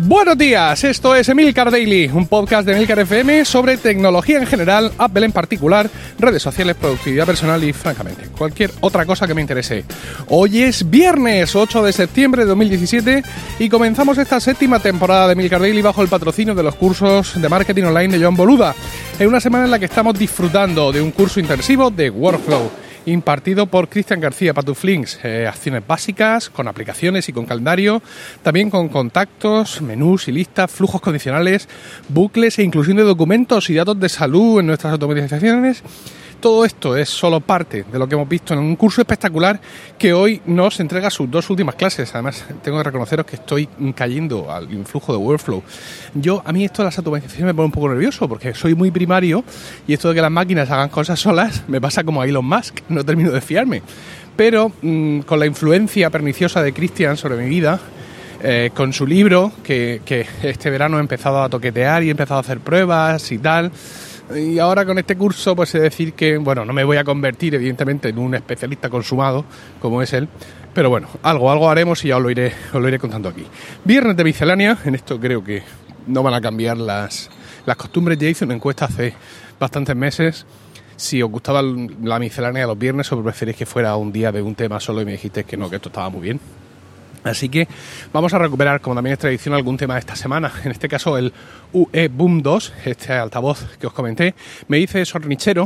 Buenos días, esto es Emilcar Daily, un podcast de Emilcar FM sobre tecnología en general, Apple en particular, redes sociales, productividad personal y, francamente, cualquier otra cosa que me interese. Hoy es viernes 8 de septiembre de 2017 y comenzamos esta séptima temporada de Emilcar Daily bajo el patrocinio de los cursos de marketing online de Joan Boluda, en una semana en la que estamos disfrutando de un curso intensivo de Workflow, impartido por Cristian García Patuflinks, acciones básicas, con aplicaciones y con calendario, también con contactos, menús y listas, flujos condicionales, bucles e inclusión de documentos y datos de salud en nuestras automatizaciones. Todo esto es solo parte de lo que hemos visto en un curso espectacular que hoy nos entrega sus dos últimas clases. Además, tengo que reconoceros que estoy cayendo al influjo de Workflow. A mí esto de las automatizaciones me pone un poco nervioso porque soy muy primario y esto de que las máquinas hagan cosas solas me pasa como a Elon Musk, no termino de fiarme. Pero con la influencia perniciosa de Cristian sobre mi vida, con su libro, que este verano he empezado a toquetear y he empezado a hacer pruebas y tal. Y ahora con este curso pues he de decir que, bueno, no me voy a convertir evidentemente en un especialista consumado como es él, pero bueno, algo haremos y ya os lo iré contando aquí. Viernes de miscelánea, en esto creo que no van a cambiar las costumbres. Ya hice una encuesta hace bastantes meses si os gustaba la miscelánea de los viernes o preferís que fuera un día de un tema solo y me dijisteis que no, que esto estaba muy bien. Así que vamos a recuperar, como también es tradición, algún tema de esta semana. En este caso el UE Boom 2, este altavoz que os comenté. Me dice Sornichero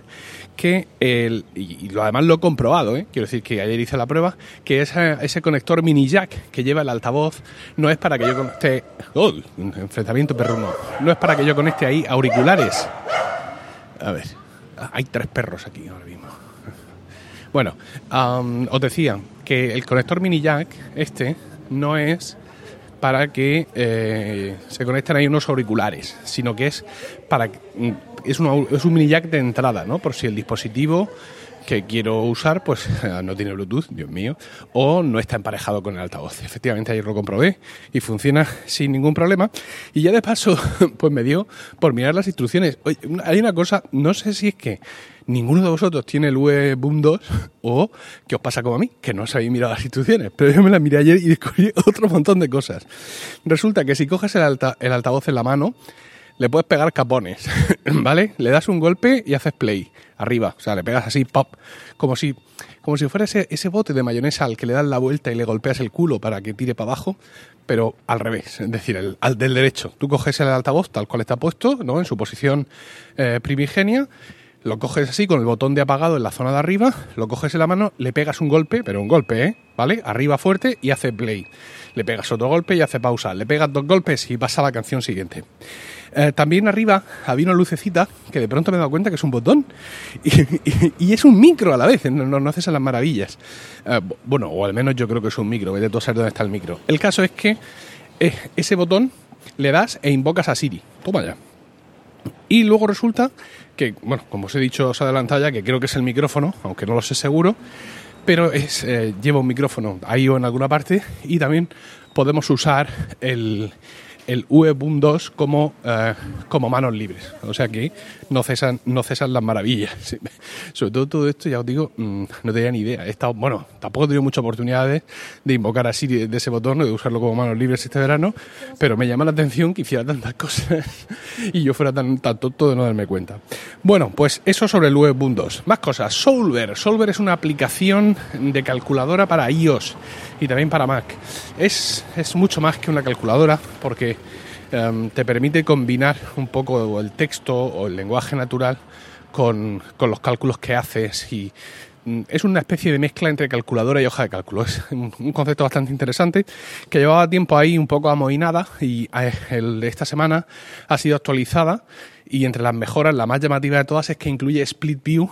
que además lo he comprobado, quiero decir que ayer hice la prueba, que ese conector mini jack que lleva el altavoz no es para que yo conecte... ¡Oh! Enfrentamiento perruno. No es para que yo conecte ahí auriculares. A ver, hay 3 perros aquí ahora mismo. Bueno, os decía que el conector mini jack no es para que se conecten ahí unos auriculares, sino que es un mini jack de entrada, ¿no? Por si el dispositivo que quiero usar pues no tiene Bluetooth, Dios mío, o no está emparejado con el altavoz. Efectivamente ayer lo comprobé y funciona sin ningún problema. Y ya de paso pues me dio por mirar las instrucciones. Oye, hay una cosa, no sé si es que ninguno de vosotros tiene el UE Boom 2 o que os pasa como a mí, que no os habéis mirado las instrucciones, pero yo me las miré ayer y descubrí otro montón de cosas. Resulta que si coges el altavoz en la mano, le puedes pegar capones, ¿vale? Le das un golpe y haces play, arriba, o sea, le pegas así, pop, como si fuera ese bote de mayonesa al que le das la vuelta y le golpeas el culo para que tire para abajo, pero al revés, es decir, al del derecho. Tú coges el altavoz tal cual está puesto, ¿no? En su posición primigenia, lo coges así con el botón de apagado en la zona de arriba, lo coges en la mano, le pegas un golpe, pero un golpe, ¿vale? Arriba fuerte y hace play. Le pegas otro golpe y hace pausa. Le pegas 2 golpes y pasa a la canción siguiente. También arriba había una lucecita que de pronto me he dado cuenta que es un botón y es un micro a la vez, no haces a las maravillas. Bueno, o al menos yo creo que es un micro, vete tú a saber dónde está el micro. El caso es que ese botón le das e invocas a Siri. Toma ya. Y luego resulta que, bueno, como os he dicho, os adelantado ya que creo que es el micrófono, aunque no lo sé seguro, pero lleva un micrófono ahí o en alguna parte y también podemos usar el UE Boom 2 como manos libres. O sea que no cesan las maravillas. Sí. Sobre todo esto, ya os digo, no tenía ni idea. Tampoco he tenido muchas oportunidades de invocar así de ese botón o de usarlo como manos libres este verano, pero me llama la atención que hiciera tantas cosas y yo fuera tan tonto de no darme cuenta. Bueno, pues eso sobre el UE Boom 2. Más cosas. Solver. Solver es una aplicación de calculadora para iOS y también para Mac. Es mucho más que una calculadora porque te permite combinar un poco el texto o el lenguaje natural con los cálculos que haces y es una especie de mezcla entre calculadora y hoja de cálculo. Es un concepto bastante interesante que llevaba tiempo ahí un poco amohinada y esta semana ha sido actualizada y entre las mejoras, la más llamativa de todas es que incluye Split View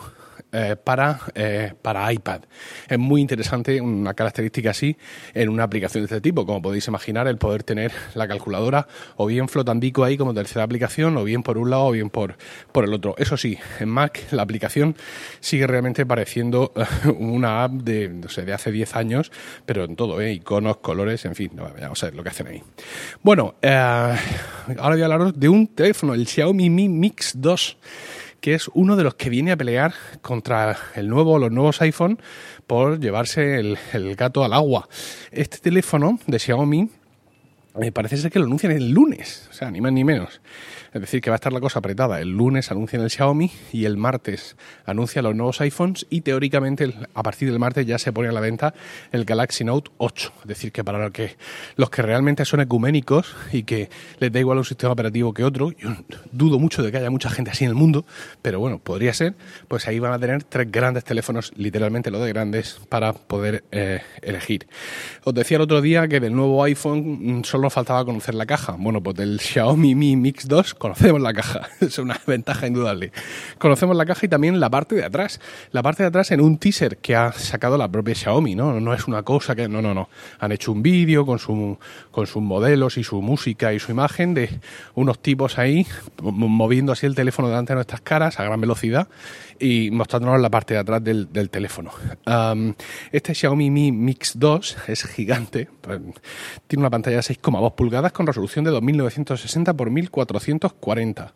para iPad. Es muy interesante una característica así en una aplicación de este tipo. Como podéis imaginar, el poder tener la calculadora o bien flotandico ahí como tercera aplicación, o bien por un lado o bien por el otro. Eso sí, en Mac la aplicación sigue realmente pareciendo una app de hace 10 años, pero en todo, iconos, colores, en fin, vamos a ver lo que hacen ahí. Bueno, ahora voy a hablaros de un teléfono, el Xiaomi Mi Mix 2, que es uno de los que viene a pelear contra los nuevos iPhone por llevarse el gato al agua. Este teléfono de Xiaomi parece ser que lo anuncian el lunes, o sea, ni más ni menos. Es decir, que va a estar la cosa apretada. El lunes anuncian el Xiaomi y el martes anuncian los nuevos iPhones y teóricamente a partir del martes ya se pone a la venta el Galaxy Note 8. Es decir, que para los que realmente son ecuménicos y que les da igual un sistema operativo que otro, yo dudo mucho de que haya mucha gente así en el mundo, pero bueno, podría ser, pues ahí van a tener 3 grandes teléfonos, literalmente lo de grandes, para poder elegir. Os decía el otro día que del nuevo iPhone solo faltaba conocer la caja. Bueno, pues del Xiaomi Mi Mix 2 conocemos la caja, es una ventaja indudable. Conocemos la caja y también la parte de atrás. La parte de atrás en un teaser que ha sacado la propia Xiaomi, ¿no? No es una cosa que... No. Han hecho un vídeo con sus modelos y su música y su imagen de unos tipos ahí moviendo así el teléfono delante de nuestras caras a gran velocidad y mostrándonos la parte de atrás del teléfono. Este Xiaomi Mi Mix 2 es gigante, tiene una pantalla de 6,2 pulgadas con resolución de 2960 x 1440.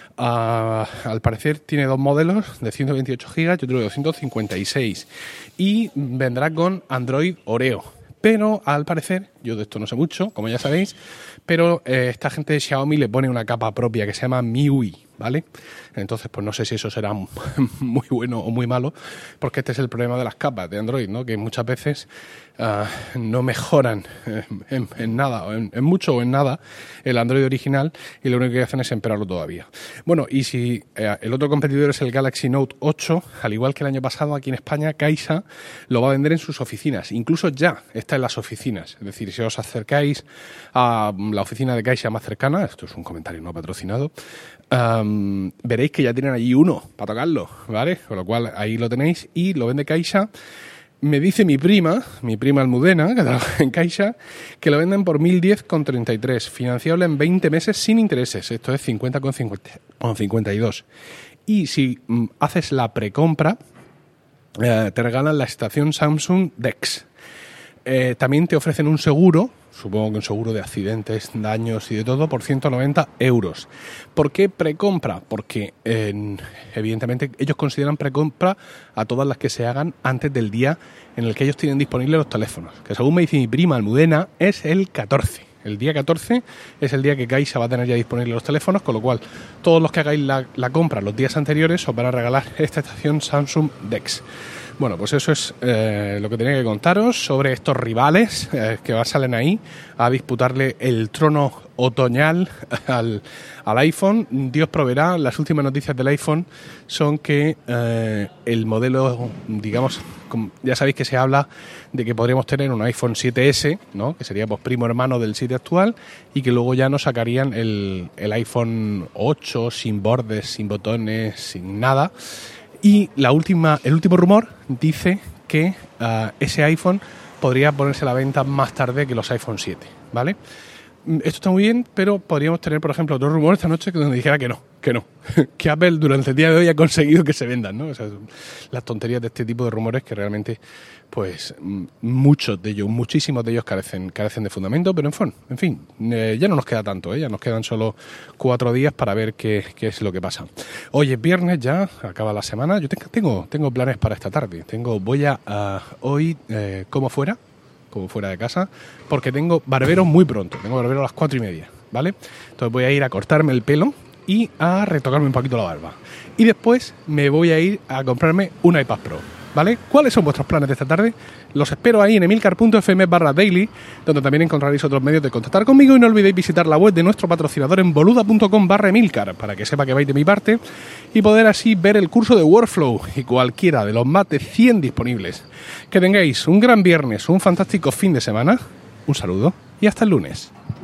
Al parecer tiene 2 modelos de 128 GB y otro de 256 y vendrá con Android Oreo. Pero al parecer, yo de esto no sé mucho, como ya sabéis, pero esta gente de Xiaomi le pone una capa propia que se llama MIUI, ¿vale? Entonces, pues no sé si eso será muy bueno o muy malo, porque este es el problema de las capas de Android, ¿no? Que muchas veces no mejoran en nada, o en mucho o en nada, el Android original, y lo único que hacen es empeorarlo todavía. Bueno, y si el otro competidor es el Galaxy Note 8, al igual que el año pasado aquí en España, Caixa lo va a vender en sus oficinas. Incluso ya está en las oficinas. Es decir, si os acercáis a la oficina de Caixa más cercana, esto es un comentario no patrocinado, veréis que ya tienen allí uno para tocarlo, ¿vale? Con lo cual ahí lo tenéis y lo vende Caixa. Me dice mi prima Almudena, que trabaja en Caixa, que lo venden por 1.010,33, financiable en 20 meses sin intereses. Esto es 50,52. Y si haces la precompra, te regalan la estación Samsung DeX. También te ofrecen un seguro, supongo que un seguro de accidentes, daños y de todo, por 190 euros. ¿Por qué precompra? Porque evidentemente ellos consideran precompra a todas las que se hagan antes del día en el que ellos tienen disponibles los teléfonos, que según me dice mi prima Almudena es el 14. El día 14 es el día que Caixa va a tener ya disponibles los teléfonos, con lo cual todos los que hagáis la compra los días anteriores os van a regalar esta estación Samsung DeX. Bueno, pues eso es lo que tenía que contaros sobre estos rivales que salen ahí a disputarle el trono otoñal al iPhone. Dios proveerá. Las últimas noticias del iPhone son que el modelo, digamos, ya sabéis que se habla de que podríamos tener un iPhone 7S, ¿no? Que sería pues primo hermano del 7 actual, y que luego ya nos sacarían el iPhone 8 sin bordes, sin botones, sin nada. Y el último rumor dice que ese iPhone podría ponerse a la venta más tarde que los iPhone 7, ¿vale? Esto está muy bien, pero podríamos tener, por ejemplo, otro rumor esta noche que donde dijera que no. Que Apple durante el día de hoy ha conseguido que se vendan, ¿no? O sea, las tonterías de este tipo de rumores que realmente, pues, muchísimos de ellos carecen de fundamento, pero en fin, ya no nos queda tanto, ya nos quedan solo 4 días para ver qué es lo que pasa. Hoy es viernes ya, acaba la semana, yo tengo planes para esta tarde. Voy a hoy como fuera de casa, porque tengo barbero muy pronto, tengo barbero a las 4:30, ¿vale? Entonces voy a ir a cortarme el pelo y a retocarme un poquito la barba. Y después me voy a ir a comprarme un iPad Pro, ¿vale? ¿Cuáles son vuestros planes de esta tarde? Los espero ahí en emilcar.fm/daily, donde también encontraréis otros medios de contactar conmigo, y no olvidéis visitar la web de nuestro patrocinador en boluda.com/emilcar, para que sepa que vais de mi parte y poder así ver el curso de Workflow y cualquiera de los más de 100 disponibles. Que tengáis un gran viernes, un fantástico fin de semana, un saludo y hasta el lunes.